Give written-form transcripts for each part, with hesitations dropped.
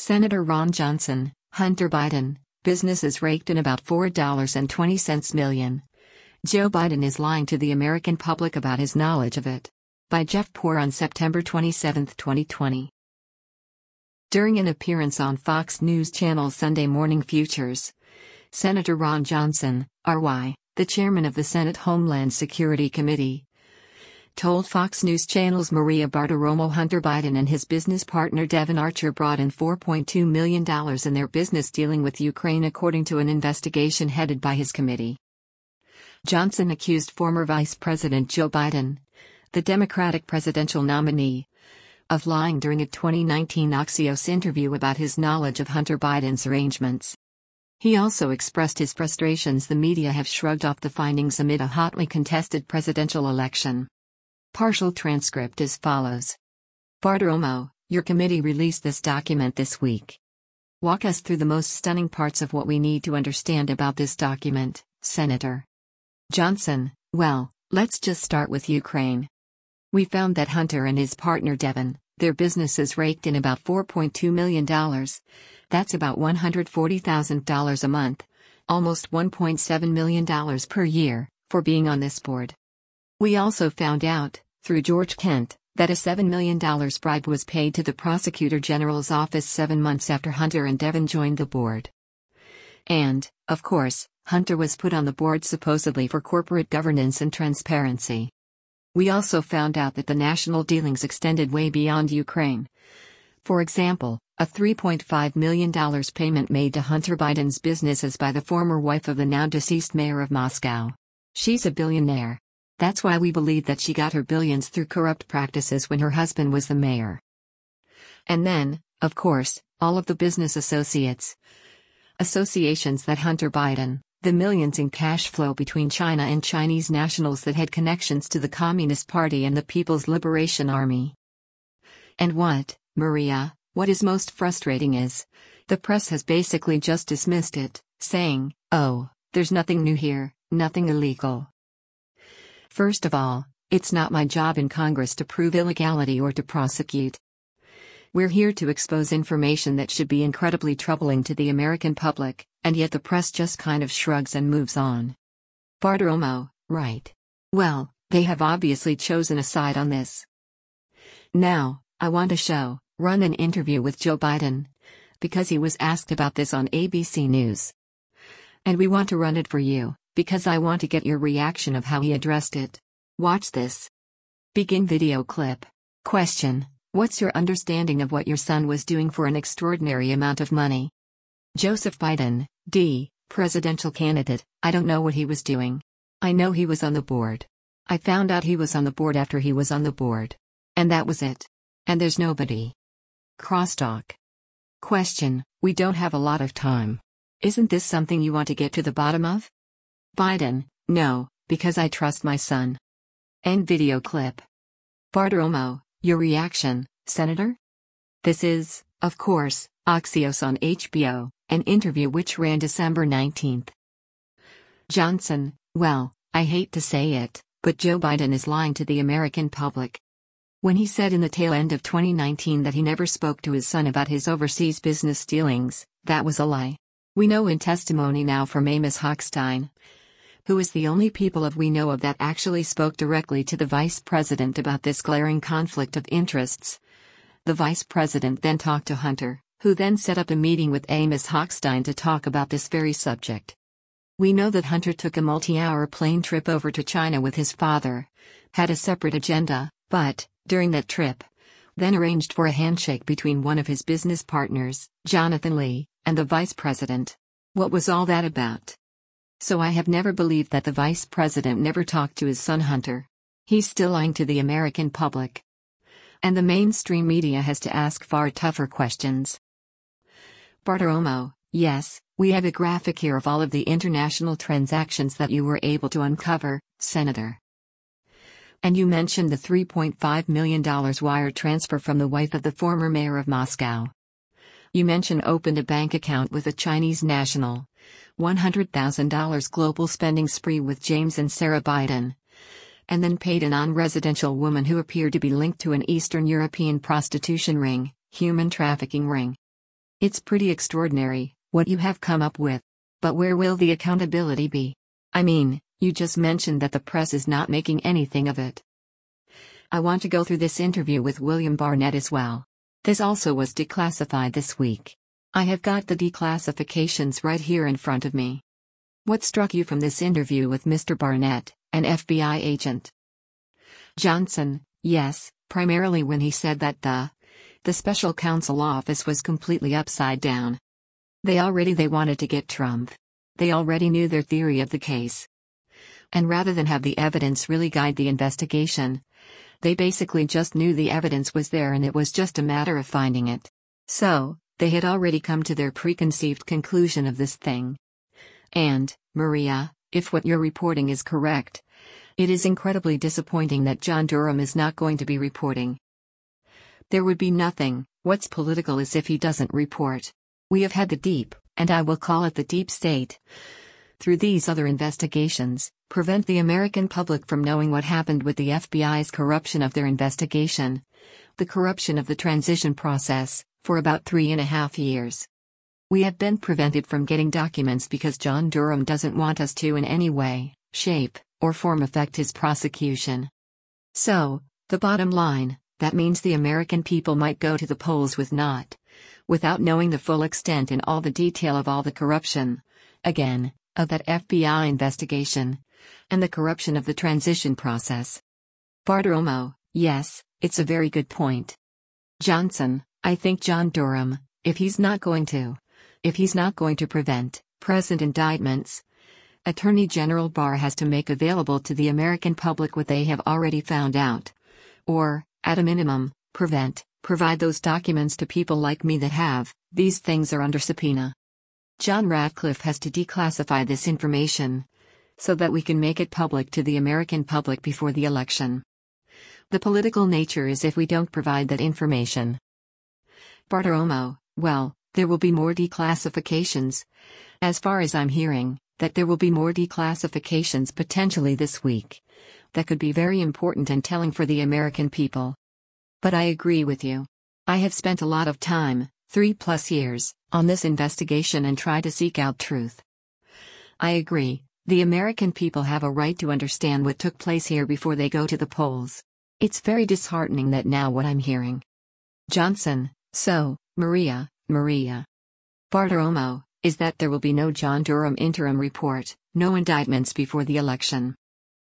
Senator Ron Johnson, Hunter Biden, businesses raked in about $4.20 million. Joe Biden is lying to the American public about his knowledge of it. By Jeff Poor on September 27, 2020. During an appearance on Fox News Channel Sunday Morning Futures, Senator Ron Johnson, RY, the chairman of the Senate Homeland Security Committee, told Fox News Channel's Maria Bartiromo Hunter Biden and his business partner Devon Archer brought in $4.2 million in their business dealing with Ukraine, according to an investigation headed by his committee. Johnson accused former Vice President Joe Biden, the Democratic presidential nominee, of lying during a 2019 Axios interview about his knowledge of Hunter Biden's arrangements. He also expressed his frustrations the media have shrugged off the findings amid a hotly contested presidential election. Partial transcript as follows. Bartiromo, your committee released this document this week. Walk us through the most stunning parts of what we need to understand about this document, Senator. Johnson, well, let's just start with Ukraine. We found that Hunter and his partner Devon, their businesses raked in about $4.2 million. That's about $140,000 a month, almost $1.7 million per year, for being on this board. We also found out, through George Kent, that a $7 million bribe was paid to the Prosecutor General's office 7 months after Hunter and Devon joined the board. And, of course, Hunter was put on the board supposedly for corporate governance and transparency. We also found out that the national dealings extended way beyond Ukraine. For example, a $3.5 million payment made to Hunter Biden's businesses by the former wife of the now-deceased mayor of Moscow. She's a billionaire. That's why we believe that she got her billions through corrupt practices when her husband was the mayor. And then, of course, all of the business associations that Hunter Biden, the millions in cash flow between China and Chinese nationals that had connections to the Communist Party and the People's Liberation Army. And what, Maria, what is most frustrating is, the press has basically just dismissed it, saying, oh, there's nothing new here, nothing illegal. First of all, it's not my job in Congress to prove illegality or to prosecute. We're here to expose information that should be incredibly troubling to the American public, and yet the press just kind of shrugs and moves on. Bartiromo, right. Well, they have obviously chosen a side on this. Now, I want to run an interview with Joe Biden, because he was asked about this on ABC News. And we want to run it for you, because I want to get your reaction of how he addressed it. Watch this. Begin video clip. Question: what's your understanding of what your son was doing for an extraordinary amount of money? Joseph Biden, D., presidential candidate, I don't know what he was doing. I know he was on the board. I found out he was on the board after he was on the board. And that was it. And there's nobody. Crosstalk. Question: we don't have a lot of time. Isn't this something you want to get to the bottom of? Biden: no, because I trust my son. End video clip. Bartiromo, your reaction, Senator? This is, of course, Axios on HBO, an interview which ran December 19. Johnson: well, I hate to say it, but Joe Biden is lying to the American public. When he said in the tail end of 2019 that he never spoke to his son about his overseas business dealings, that was a lie. We know in testimony now from Amos Hochstein, who is the only people we know of that actually spoke directly to the vice president about this glaring conflict of interests. The vice president then talked to Hunter, who then set up a meeting with Amos Hochstein to talk about this very subject. We know that Hunter took a multi-hour plane trip over to China with his father, had a separate agenda, but, during that trip, then arranged for a handshake between one of his business partners, Jonathan Lee, and the vice president. What was all that about? So I have never believed that the vice president never talked to his son Hunter. He's still lying to the American public. And the mainstream media has to ask far tougher questions. Bartiromo: yes, we have a graphic here of all of the international transactions that you were able to uncover, Senator. And you mentioned the $3.5 million wire transfer from the wife of the former mayor of Moscow. You mentioned opened a bank account with a Chinese national, $100,000 global spending spree with James and Sarah Biden, and then paid a non-residential woman who appeared to be linked to an Eastern European prostitution ring, human trafficking ring. It's pretty extraordinary, what you have come up with. But where will the accountability be? I mean, you just mentioned that the press is not making anything of it. I want to go through this interview with William Barnett as well. This also was declassified this week. I have got the declassifications right here in front of me. What struck you from this interview with Mr. Barnett, an FBI agent? Johnson: yes, primarily when he said that the special counsel office was completely upside down. They wanted to get Trump. They already knew their theory of the case. And rather than have the evidence really guide the investigation, they basically just knew the evidence was there and it was just a matter of finding it. So, they had already come to their preconceived conclusion of this thing. And, Maria, if what you're reporting is correct, it is incredibly disappointing that John Durham is not going to be reporting. There would be nothing, what's political is if he doesn't report. We have had the deep, and I will call it the deep state, through these other investigations, prevent the American public from knowing what happened with the FBI's corruption of their investigation, the corruption of the transition process, for about 3.5 years. We have been prevented from getting documents because John Durham doesn't want us to in any way, shape, or form affect his prosecution. So, the bottom line, that means the American people might go to the polls without knowing the full extent and all the detail of all the corruption, again, of that FBI investigation, and the corruption of the transition process. Bartiromo: yes, it's a very good point. Johnson: I think John Durham, if he's not going to prevent present indictments, Attorney General Barr has to make available to the American public what they have already found out. Or, at a minimum, provide those documents to people like me that have, these things are under subpoena. John Ratcliffe has to declassify this information, so that we can make it public to the American public before the election. The political nature is if we don't provide that information. Bartiromo: well, there will be more declassifications. As far as I'm hearing, that there will be more declassifications potentially this week. That could be very important and telling for the American people. But I agree with you. I have spent a lot of time, 3+ years, on this investigation and try to seek out truth. I agree, the American people have a right to understand what took place here before they go to the polls. It's very disheartening that now what I'm hearing. Johnson: so, Maria. Bartiromo: is that there will be no John Durham interim report, no indictments before the election.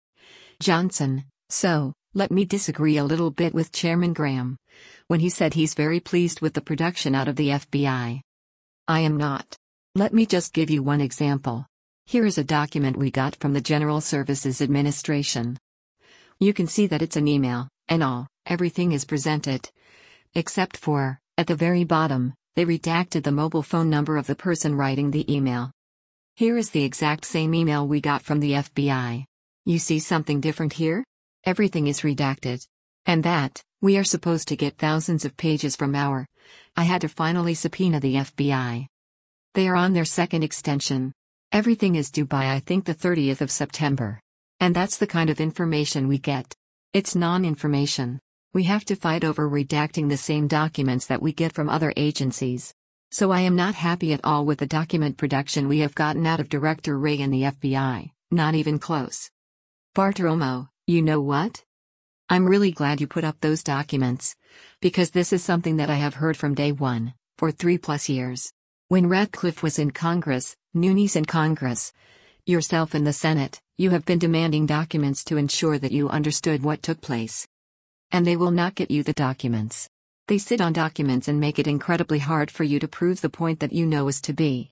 Johnson: so, let me disagree a little bit with Chairman Graham, when he said he's very pleased with the production out of the FBI. I am not. Let me just give you one example. Here is a document we got from the General Services Administration. You can see that it's an email, and everything is presented. Except for, at the very bottom, they redacted the mobile phone number of the person writing the email. Here is the exact same email we got from the FBI. You see something different here? Everything is redacted. And that, we are supposed to get thousands of pages from I had to finally subpoena the FBI. They are on their second extension. Everything is due by I think the 30th of September. And that's the kind of information we get. It's non-information. We have to fight over redacting the same documents that we get from other agencies. So I am not happy at all with the document production we have gotten out of Director Wray and the FBI, not even close. Bartiromo: you know what? I'm really glad you put up those documents. Because this is something that I have heard from day one, for 3+ years. When Ratcliffe was in Congress, Nunes in Congress, yourself in the Senate, you have been demanding documents to ensure that you understood what took place. And they will not get you the documents. They sit on documents and make it incredibly hard for you to prove the point that you know is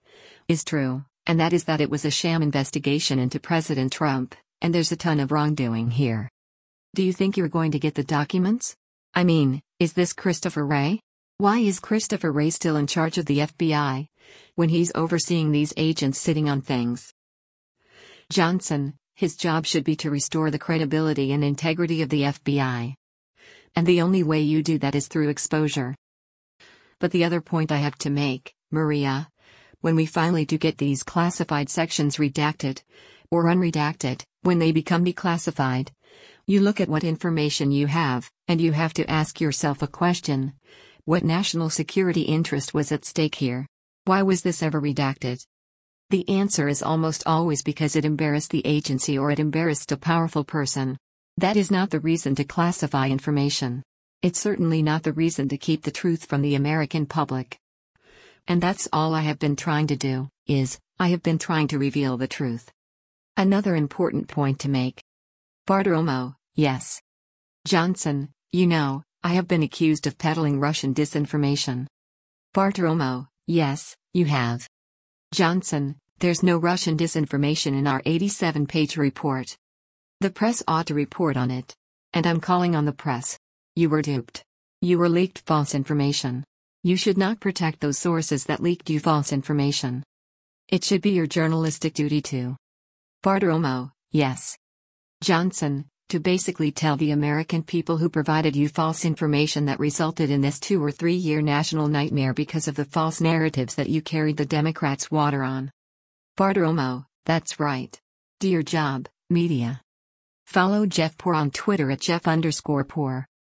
true, and that is that it was a sham investigation into President Trump, and there's a ton of wrongdoing here. Do you think you're going to get the documents? I mean, is this Christopher Wray? Why is Christopher Wray still in charge of the FBI, when he's overseeing these agents sitting on things? Johnson: his job should be to restore the credibility and integrity of the FBI. And the only way you do that is through exposure. But the other point I have to make, Maria, when we finally do get these classified sections redacted, or unredacted, when they become declassified, you look at what information you have, and you have to ask yourself a question. What national security interest was at stake here? Why was this ever redacted? The answer is almost always because it embarrassed the agency or it embarrassed a powerful person. That is not the reason to classify information. It's certainly not the reason to keep the truth from the American public. And that's all I have been trying to do, I have been trying to reveal the truth. Another important point to make. Bartiromo, yes. Johnson, I have been accused of peddling Russian disinformation. Bartiromo, yes, you have. Johnson, there's no Russian disinformation in our 87-page report. The press ought to report on it. And I'm calling on the press. You were duped. You were leaked false information. You should not protect those sources that leaked you false information. It should be your journalistic duty to. Bartiromo, yes. Johnson, to basically tell the American people who provided you false information that resulted in this 2 or 3 year national nightmare because of the false narratives that you carried the Democrats' water on. Bartiromo, that's right. Do your job, media. Follow Jeff Poor on Twitter at Jeff_Poor.